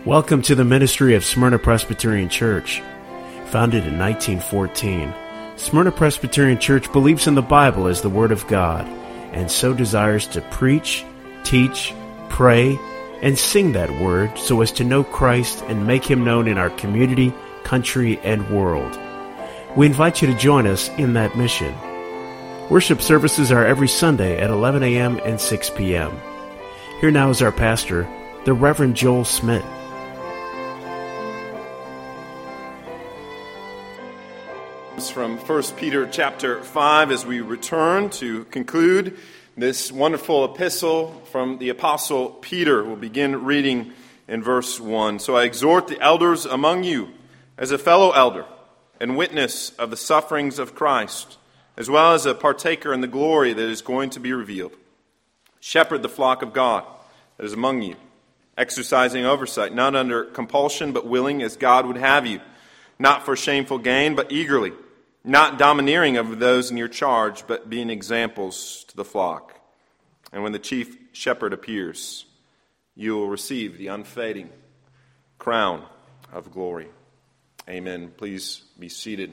Welcome to the ministry of Smyrna Presbyterian Church. Founded in 1914, Smyrna Presbyterian Church believes in the Bible as the Word of God, and so desires to preach, teach, pray, and sing that Word so as to know Christ and make Him known in our community, country, and world. We invite you to join us in that mission. Worship services are every Sunday at 11 a.m. and 6 p.m. Here now is our pastor, the Reverend Joel Smith. From 1 Peter chapter 5 as we return to conclude this wonderful epistle from the Apostle Peter. We'll begin reading in verse 1. So I exhort the elders among you as a fellow elder and witness of the sufferings of Christ, as well as a partaker in the glory that is going to be revealed. Shepherd the flock of God that is among you, exercising oversight, not under compulsion but willing as God would have you, not for shameful gain but eagerly, not domineering over those in your charge, but being examples to the flock. And when the chief shepherd appears, you will receive the unfading crown of glory. Amen. Please be seated.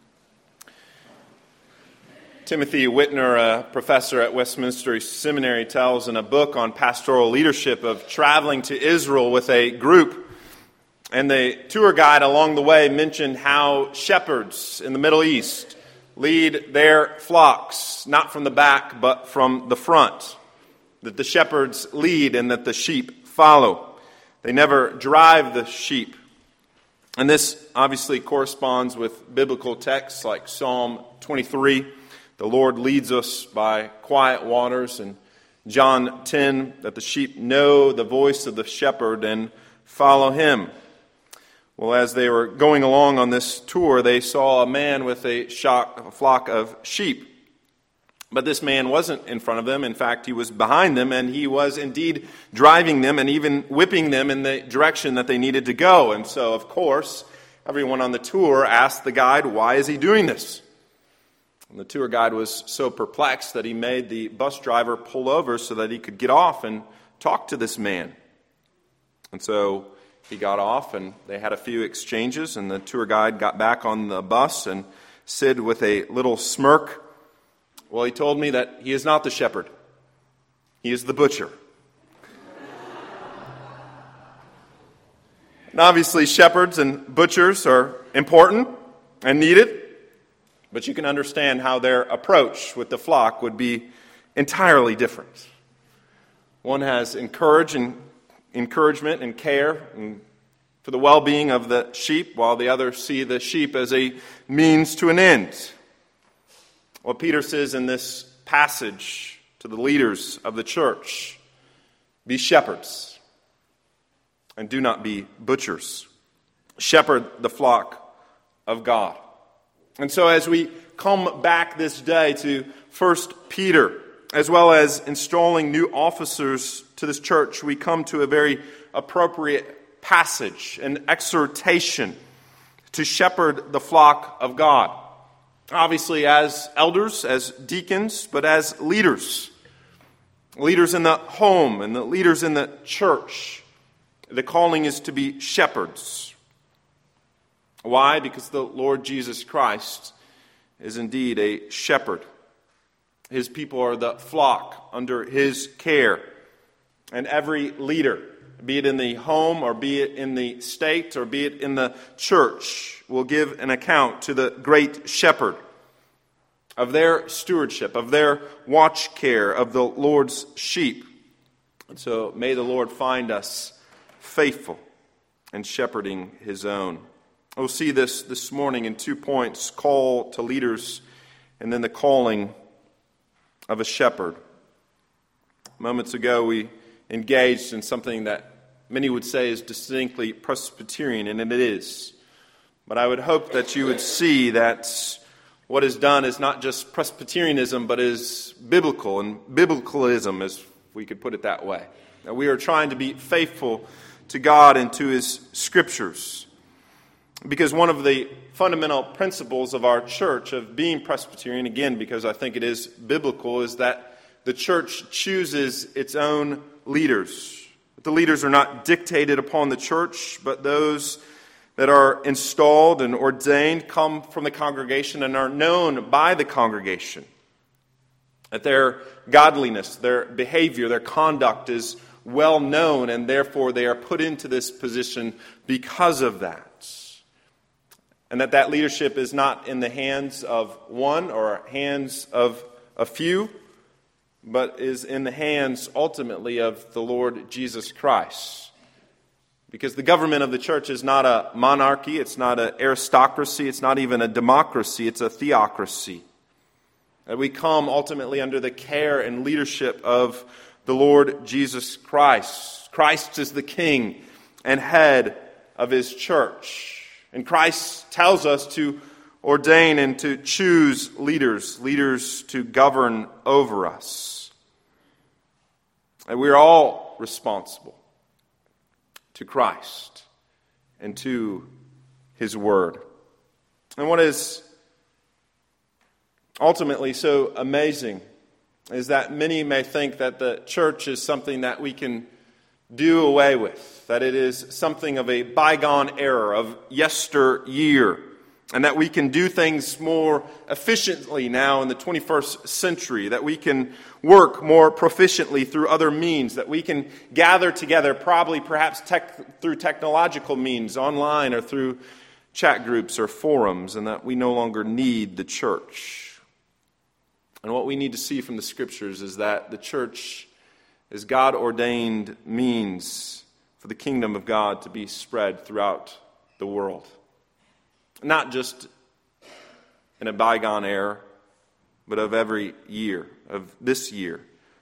Timothy Whitner, a professor at Westminster Seminary, tells in a book on pastoral leadership of traveling to Israel with a group. And the tour guide along the way mentioned how shepherds in the Middle East lead their flocks, not from the back, but from the front. That the shepherds lead and that the sheep follow. They never drive the sheep. And this obviously corresponds with biblical texts like Psalm 23. The Lord leads us by quiet waters. And John 10, that the sheep know the voice of the shepherd and follow him. Well, as they were going along on this tour, they saw a man with a flock of sheep. But this man wasn't in front of them. In fact, he was behind them, and he was indeed driving them and even whipping them in the direction that they needed to go. And so, of course, everyone on the tour asked the guide, why is he doing this? And the tour guide was so perplexed that he made the bus driver pull over so that he could get off and talk to this man. And so he got off, and they had a few exchanges, and the tour guide got back on the bus and said with a little smirk, well, he told me that he is not the shepherd. He is the butcher. And obviously, shepherds and butchers are important and needed, but you can understand how their approach with the flock would be entirely different. One has encouragement and care and for the well-being of the sheep, while the others see the sheep as a means to an end. What Peter says in this passage to the leaders of the church, be shepherds and do not be butchers. Shepherd the flock of God. And so as we come back this day to 1 Peter, as well as installing new officers to this church, we come to a very appropriate passage, an exhortation to shepherd the flock of God. Obviously as elders, as deacons, but as leaders. Leaders in the home and the leaders in the church. The calling is to be shepherds. Why? Because the Lord Jesus Christ is indeed a shepherd. His people are the flock under His care. And every leader, be it in the home or be it in the state or be it in the church, will give an account to the great shepherd of their stewardship, of their watch care of the Lord's sheep. And so may the Lord find us faithful in shepherding His own. We'll see this morning in 2 points: call to leaders and then the calling of a shepherd. Moments ago we engaged in something that many would say is distinctly Presbyterian, and it is. But I would hope that you would see that what is done is not just Presbyterianism, but is biblical, and biblicalism, as we could put it that way. That we are trying to be faithful to God and to His Scriptures. Because one of the fundamental principles of our church of being Presbyterian, again, because I think it is biblical, is that the church chooses its own leaders. The leaders are not dictated upon the church, but those that are installed and ordained come from the congregation and are known by the congregation. That their godliness, their behavior, their conduct is well known, and therefore they are put into this position because of that. And that leadership is not in the hands of one or hands of a few, but is in the hands ultimately of the Lord Jesus Christ. Because the government of the church is not a monarchy, it's not an aristocracy, it's not even a democracy, it's a theocracy. That we come ultimately under the care and leadership of the Lord Jesus Christ. Christ is the King and head of His church. And Christ tells us to ordain and to choose leaders to govern over us. And we are all responsible to Christ and to His Word. And what is ultimately so amazing is that many may think that the church is something that we can do away with, that it is something of a bygone era, of yesteryear, and that we can do things more efficiently now in the 21st century, that we can work more proficiently through other means, that we can gather together perhaps through technological means, online or through chat groups or forums, and that we no longer need the church. And what we need to see from the Scriptures is that the church is God-ordained means for the kingdom of God to be spread throughout the world. Not just in a bygone era, but of every year, of this year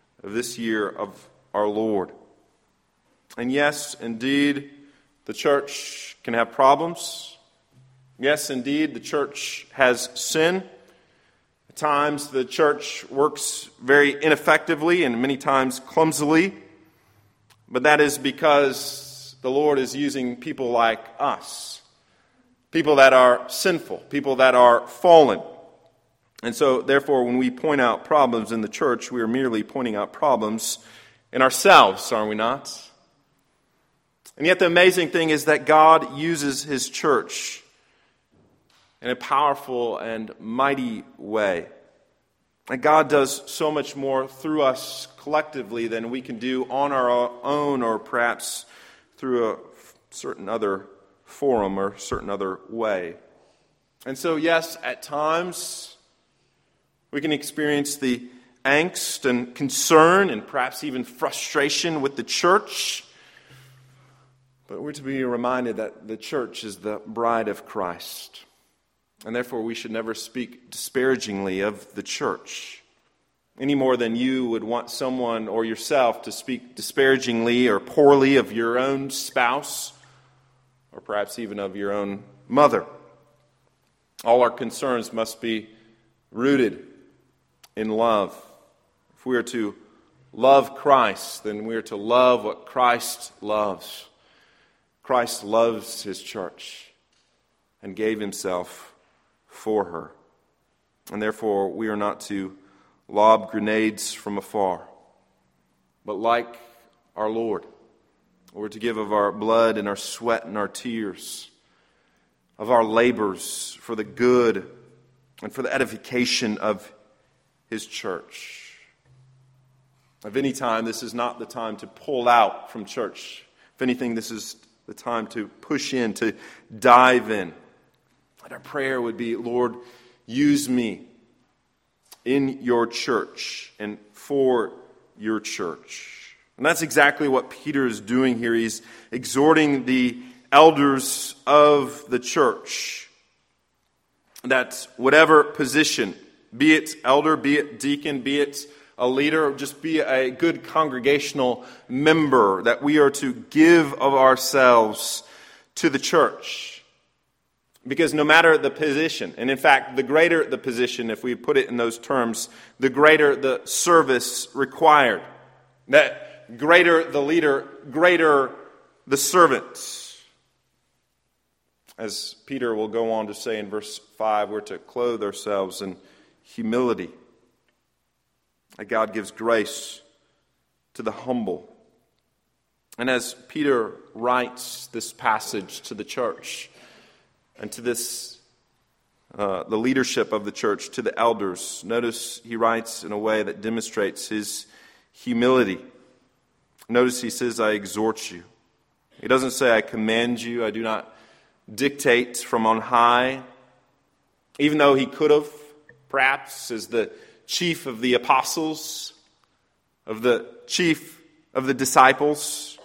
of our Lord. And yes, indeed, the church can have problems. Yes, indeed, the church has sin. At times, the church works very ineffectively and many times clumsily. But that is because the Lord is using people like us. People that are sinful. People that are fallen. And so, therefore, when we point out problems in the church, we are merely pointing out problems in ourselves, are we not? And yet the amazing thing is that God uses His church in a powerful and mighty way. And God does so much more through us collectively than we can do on our own or perhaps through a certain other forum or certain other way. And so, yes, at times we can experience the angst and concern and perhaps even frustration with the church. But we're to be reminded that the church is the bride of Christ. And therefore, we should never speak disparagingly of the church, any more than you would want someone or yourself to speak disparagingly or poorly of your own spouse, or perhaps even of your own mother. All our concerns must be rooted in love. If we are to love Christ, then we are to love what Christ loves. Christ loves His church and gave Himself for her. And therefore, we are not to lob grenades from afar, but like our Lord, we're to give of our blood and our sweat and our tears, of our labors for the good and for the edification of His church. Of any time, this is not the time to pull out from church. If anything, this is the time to push in, to dive in. And our prayer would be, Lord, use me in your church and for your church. And that's exactly what Peter is doing here. He's exhorting the elders of the church that whatever position, be it elder, be it deacon, be it a leader, or just be a good congregational member, that we are to give of ourselves to the church. Because no matter the position, and in fact, the greater the position, if we put it in those terms, the greater the service required. That greater the leader, greater the servant. As Peter will go on to say in verse 5, we're to clothe ourselves in humility. That God gives grace to the humble. And as Peter writes this passage to the church and to the leadership of the church, to the elders, notice he writes in a way that demonstrates his humility. Notice he says, I exhort you. He doesn't say, I command you. I do not dictate from on high. Even though he could have, perhaps, as the chief of the apostles, of the chief of the disciples,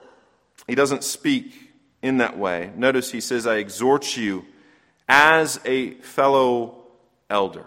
he doesn't speak in that way. Notice he says, I exhort you as a fellow elder.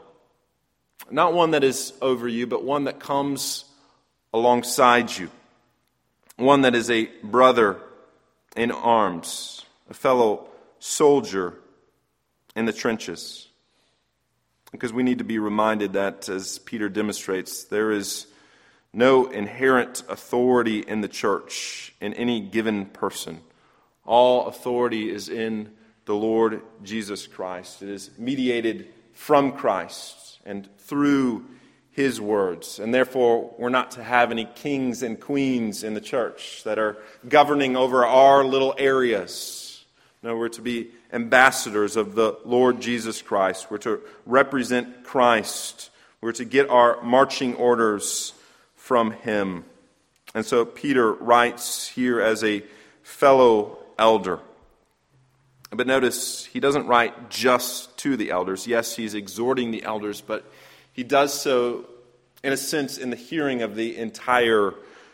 Not one that is over you, but one that comes alongside you. One that is a brother in arms, a fellow soldier in the trenches. Because we need to be reminded that, as Peter demonstrates, there is no inherent authority in the church, in any given person. All authority is in the Lord Jesus Christ. It is mediated from Christ and through His words. And therefore, we're not to have any kings and queens in the church that are governing over our little areas. No, we're to be ambassadors of the Lord Jesus Christ. We're to represent Christ. We're to get our marching orders from Him. And so Peter writes here as a fellow elder. But notice, he doesn't write just to the elders. Yes, he's exhorting the elders, but he does so, in a sense, in the hearing of the entire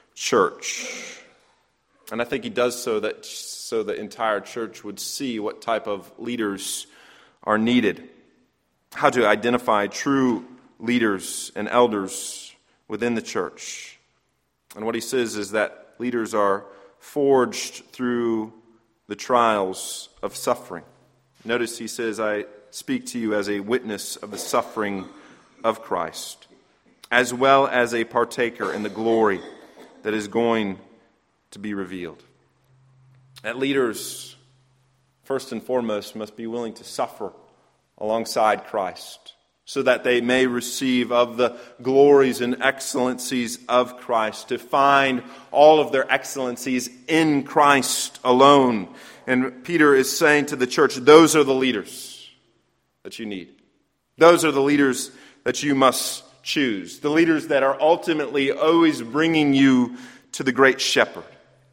church. And I think he does so the entire church would see what type of leaders are needed. How to identify true leaders and elders within the church. And what he says is that leaders are forged through the trials of suffering. Notice he says, I speak to you as a witness of the suffering of Christ, as well as a partaker in the glory that is going to be revealed. That leaders, first and foremost, must be willing to suffer alongside Christ, so that they may receive of the glories and excellencies of Christ, to find all of their excellencies in Christ alone. And Peter is saying to the church, those are the leaders that you need. Those are the leaders that you must choose. The leaders that are ultimately always bringing you to the great shepherd.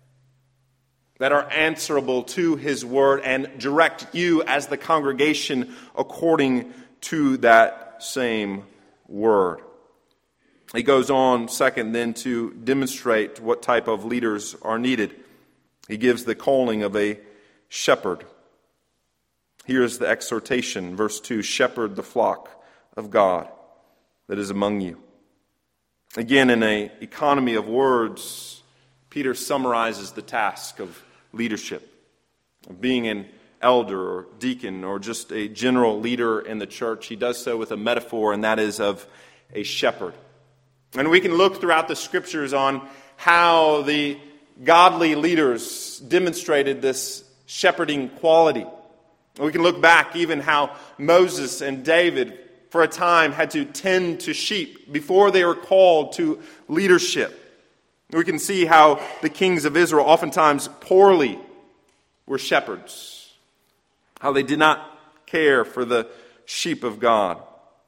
That are answerable to His word and direct you as the congregation according to that same word. He goes on, second, then to demonstrate what type of leaders are needed. He gives the calling of a shepherd. Here's the exhortation, verse 2, shepherd the flock of God that is among you. Again, in an economy of words, Peter summarizes the task of leadership, of being an elder or deacon or just a general leader in the church. He does so with a metaphor, and that is of a shepherd. And we can look throughout the Scriptures on how the godly leaders demonstrated this shepherding quality. We can look back even how Moses and David for a time had to tend to sheep before they were called to leadership. We can see how the kings of Israel oftentimes poorly were shepherds. How they did not care for the sheep of God.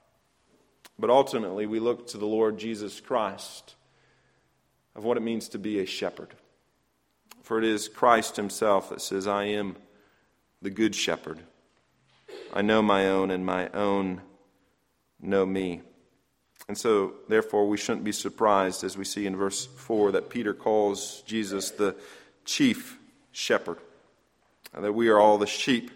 But ultimately we look to the Lord Jesus Christ of what it means to be a shepherd. For it is Christ Himself that says, I am the good shepherd. I know my own, and my own know me. And so, therefore, we shouldn't be surprised, as we see in verse 4, that Peter calls Jesus the chief shepherd. And that we are all the sheep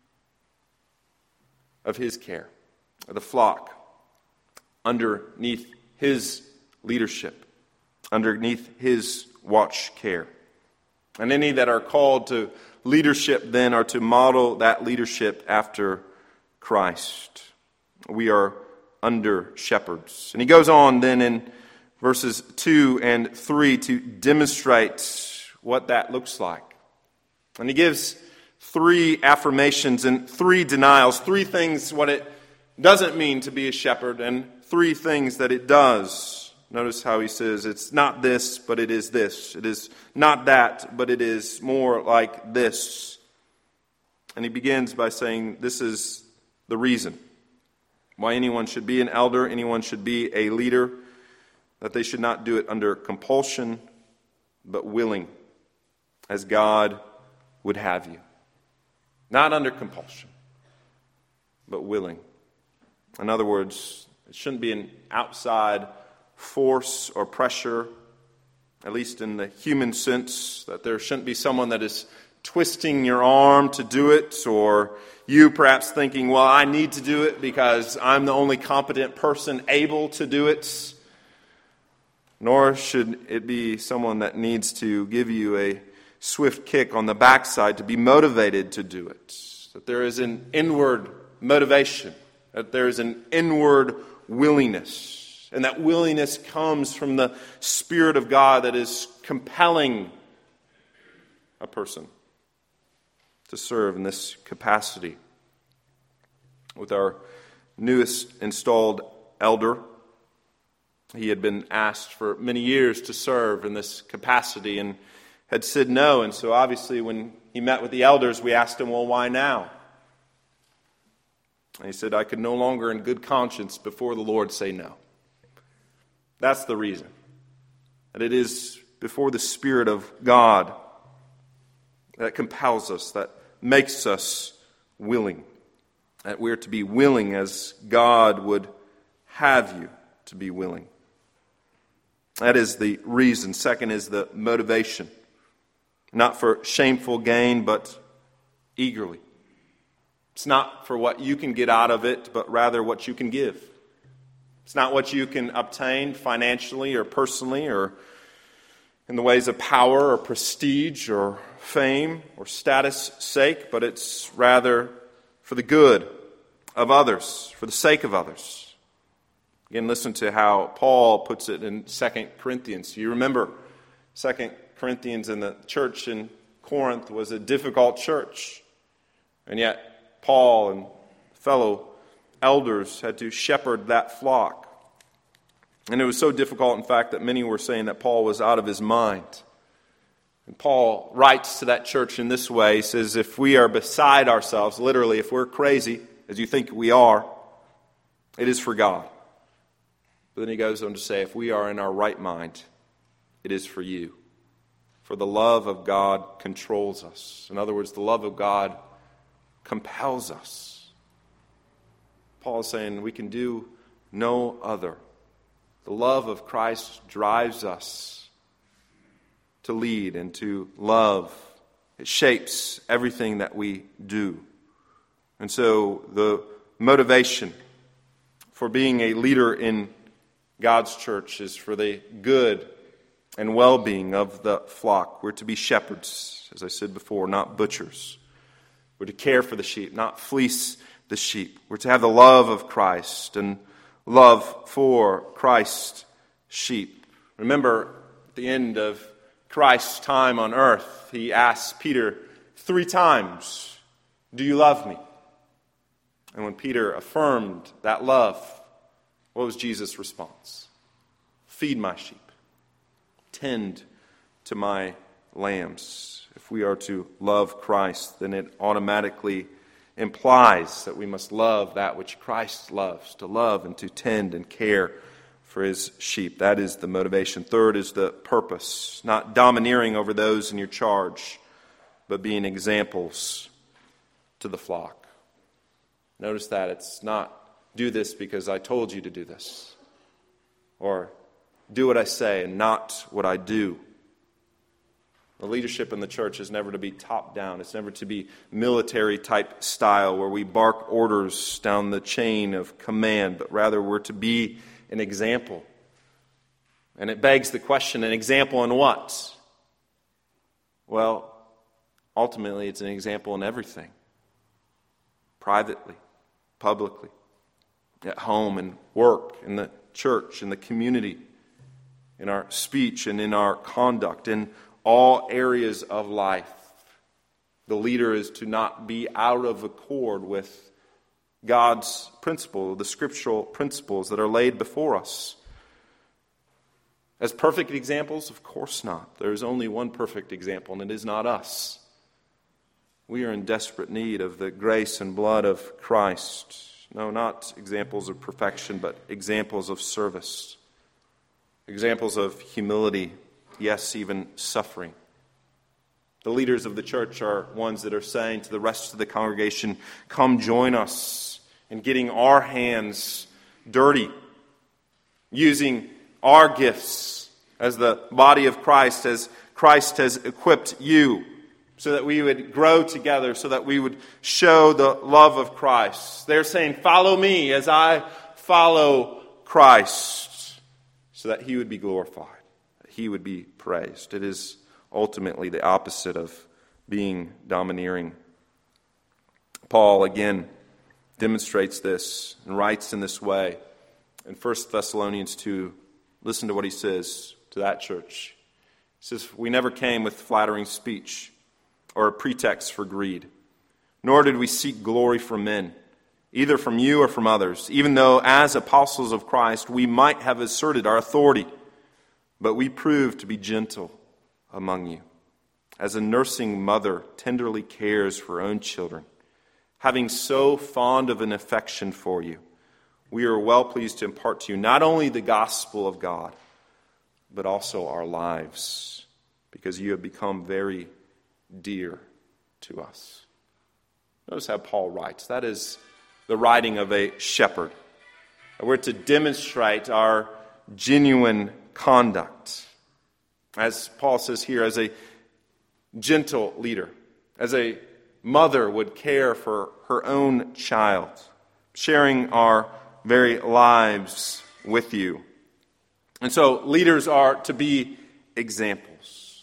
of His care, of the flock, underneath His leadership, underneath His watch care. And any that are called to leadership then are to model that leadership after Christ. We are under shepherds. And he goes on then in verses 2 and 3 to demonstrate what that looks like. And he gives 3 affirmations and 3 denials, 3 things what it doesn't mean to be a shepherd, and 3 things that it does. Notice how he says, it's not this, but it is this. It is not that, but it is more like this. And he begins by saying this is the reason why anyone should be an elder, anyone should be a leader, that they should not do it under compulsion, but willing, as God would have you. Not under compulsion, but willing. In other words, it shouldn't be an outside force or pressure, at least in the human sense, that there shouldn't be someone that is twisting your arm to do it, or you perhaps thinking, well, I need to do it because I'm the only competent person able to do it. Nor should it be someone that needs to give you a swift kick on the backside to be motivated to do it. That there is an inward motivation, that there is an inward willingness, and that willingness comes from the Spirit of God that is compelling a person to serve in this capacity. With our newest installed elder, he had been asked for many years to serve in this capacity and had said no. And so obviously when he met with the elders, we asked him, well, why now? And he said, I could no longer in good conscience before the Lord say no. That's the reason. That it is before the Spirit of God that compels us, that makes us willing. That we're to be willing as God would have you to be willing. That is the reason. Second is the motivation. Not for shameful gain, but eagerly. It's not for what you can get out of it, but rather what you can give. It's not what you can obtain financially or personally or in the ways of power or prestige or fame or status sake, but it's rather for the good of others, for the sake of others. Again, listen to how Paul puts it in 2 Corinthians. You remember 2 Corinthians in the church in Corinth was a difficult church. And yet Paul and fellow elders had to shepherd that flock. And it was so difficult, in fact, that many were saying that Paul was out of his mind. And Paul writes to that church in this way. He says, if we are beside ourselves, literally, if we're crazy, as you think we are, it is for God. But then he goes on to say, if we are in our right mind, it is for you. For the love of God controls us. In other words, the love of God compels us. Paul is saying we can do no other. The love of Christ drives us to lead and to love. It shapes everything that we do. And so the motivation for being a leader in God's church is for the good and well-being of the flock. We're to be shepherds, as I said before, not butchers. We're to care for the sheep, not fleece the sheep. We're to have the love of Christ and love for Christ's sheep. Remember, at the end of Christ's time on earth, he asked Peter 3 times, do you love me? And when Peter affirmed that love, what was Jesus' response? Feed my sheep. Tend to my lambs. If we are to love Christ, then it automatically implies that we must love that which Christ loves, to love and to tend and care for his sheep. That is the motivation. Third is the purpose. Not domineering over those in your charge, but being examples to the flock. Notice that it's not do this because I told you to do this, or do what I say and not what I do. The leadership in the church is never to be top down. It's never to be military type style where we bark orders down the chain of command, but rather we're to be an example. And it begs the question, an example in what? Well, ultimately it's an example in everything. Privately, publicly, at home and work, in the church, in the community, in our speech and in our conduct, in all areas of life. The leader is to not be out of accord with God's principle, the scriptural principles that are laid before us. As perfect examples? Of course not. There is only one perfect example, and it is not us. We are in desperate need of the grace and blood of Christ. No, not examples of perfection, but examples of service. Examples of humility, yes, even suffering. The leaders of the church are ones that are saying to the rest of the congregation, come join us in getting our hands dirty, using our gifts as the body of Christ, as Christ has equipped you, so that we would grow together, so that we would show the love of Christ. They're saying, follow me as I follow Christ, so that He would be glorified, that He would be praised. It is ultimately the opposite of being domineering. Paul, again, demonstrates this and writes in this way in 1 Thessalonians 2. Listen to what he says to that church. He says, we never came with flattering speech or a pretext for greed, nor did we seek glory from men, either from you or from others, even though as apostles of Christ we might have asserted our authority, but we proved to be gentle among you, as a nursing mother tenderly cares for her own children, having so fond of an affection for you. We are well pleased to impart to you not only the gospel of God, but also our lives, because you have become very dear to us. Notice how Paul writes. That is the writing of a shepherd. We're to demonstrate our genuine conduct. As Paul says here, as a gentle leader, as a mother would care for her own child, sharing our very lives with you. And so leaders are to be examples.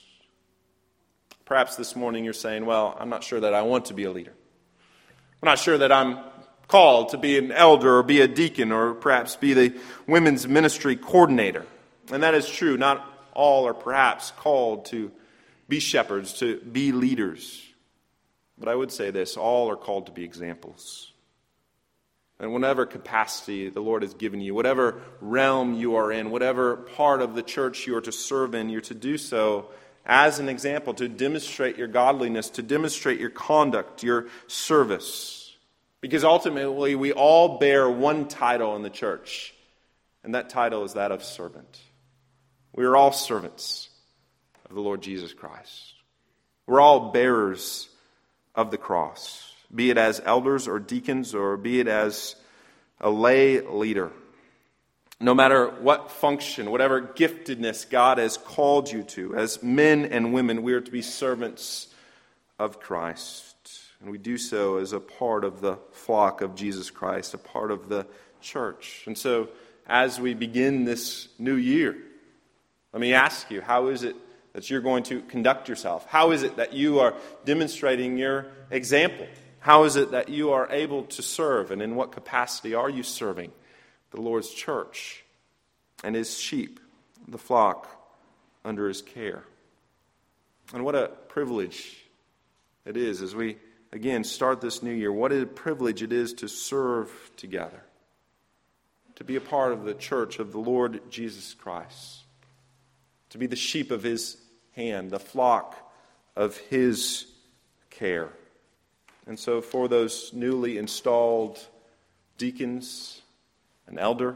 Perhaps this morning you're saying, well, I'm not sure that I want to be a leader. I'm not sure that I'm called to be an elder or be a deacon or perhaps be the women's ministry coordinator. And that is true. Not all are perhaps called to be shepherds, to be leaders. But I would say this, all are called to be examples. And whatever capacity the Lord has given you, whatever realm you are in, whatever part of the church you are to serve in, you're to do so as an example, to demonstrate your godliness, to demonstrate your conduct, your service. Because ultimately we all bear one title in the church, and that title is that of servant. We are all servants of the Lord Jesus Christ. We're all bearers of the cross, be it as elders or deacons or be it as a lay leader. No matter what function, whatever giftedness God has called you to, as men and women, we are to be servants of Christ. And we do so as a part of the flock of Jesus Christ, a part of the church. And so, as we begin this new year, let me ask you, how is it that you're going to conduct yourself? How is it that you are demonstrating your example? How is it that you are able to serve? And in what capacity are you serving the Lord's church and His sheep, the flock under His care? And what a privilege it is as we, again, start this new year. What a privilege it is to serve together, to be a part of the church of the Lord Jesus Christ, to be the sheep of His hand, the flock of His care. And so for those newly installed deacons and elder,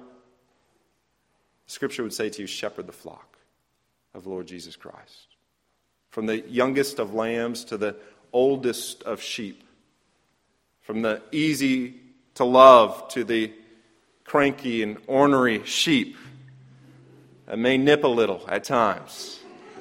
Scripture would say to you, shepherd the flock of the Lord Jesus Christ. From the youngest of lambs to the oldest of sheep. From the easy to love to the cranky and ornery sheep that may nip a little at times.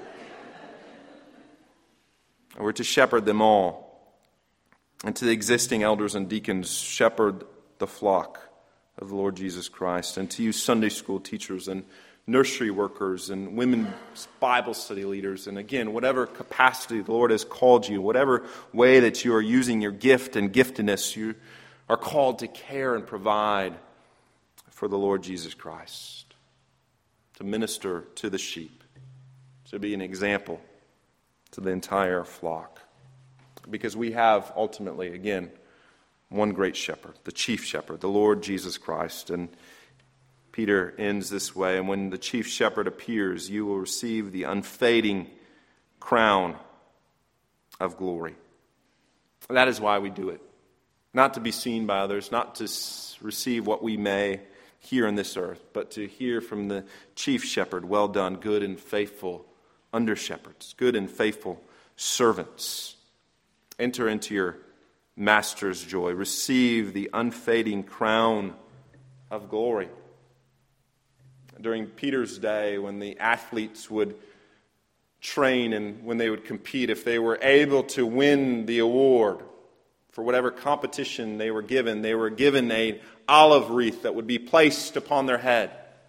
And we're to shepherd them all. And to the existing elders and deacons, shepherd the flock of the Lord Jesus Christ. And to you Sunday school teachers and nursery workers and women's Bible study leaders, and again, whatever capacity the Lord has called you, whatever way that you are using your gift and giftedness, you are called to care and provide for the Lord Jesus Christ, to minister to the sheep, to be an example to the entire flock. Because we have ultimately, again, one great shepherd, the chief shepherd, the Lord Jesus Christ. And Peter ends this way, and when the chief shepherd appears, you will receive the unfading crown of glory. That is why we do it. Not to be seen by others, not to receive what we may here on this earth, but to hear from the chief shepherd, well done, good and faithful under-shepherds, good and faithful servants. Enter into your master's joy. Receive the unfading crown of glory. During Peter's day, when the athletes would train and when they would compete, if they were able to win the award for whatever competition they were given an olive wreath that would be placed upon their head.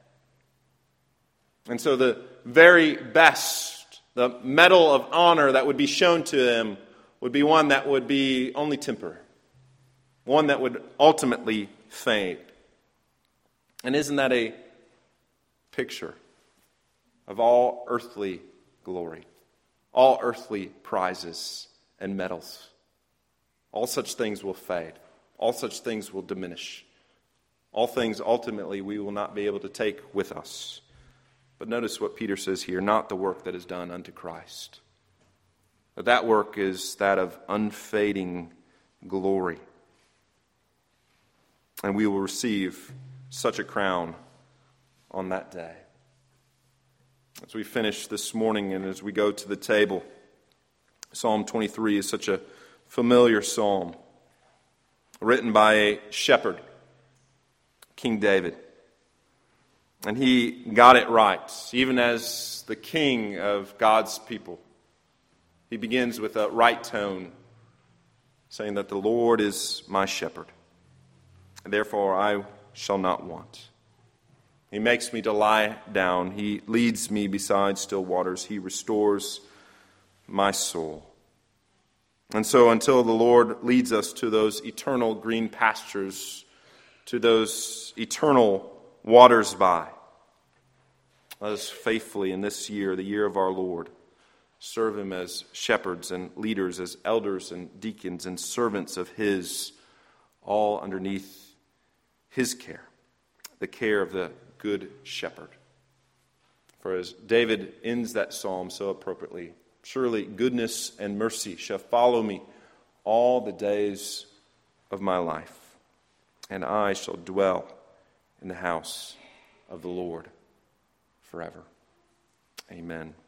And so the very best, the medal of honor that would be shown to them would be one that would be only temporary, one that would ultimately fade. And isn't that a picture of all earthly glory, all earthly prizes and medals? All such things will fade. All such things will diminish. All things ultimately we will not be able to take with us. But notice what Peter says here, not the work that is done unto Christ. That work is that of unfading glory. And we will receive such a crown on that day. As we finish this morning and as we go to the table, Psalm 23 is such a familiar psalm, written by a shepherd, King David. And he got it right, even as the king of God's people. He begins with a right tone, saying that the Lord is my shepherd, and therefore I shall not want. He makes me to lie down. He leads me beside still waters. He restores my soul. And so until the Lord leads us to those eternal green pastures, to those eternal waters by, let us faithfully in this year, the year of our Lord, serve Him as shepherds and leaders, as elders and deacons and servants of His, all underneath His care, the care of the Good Shepherd. For as David ends that psalm so appropriately, surely goodness and mercy shall follow me all the days of my life, and I shall dwell in the house of the Lord forever. Amen.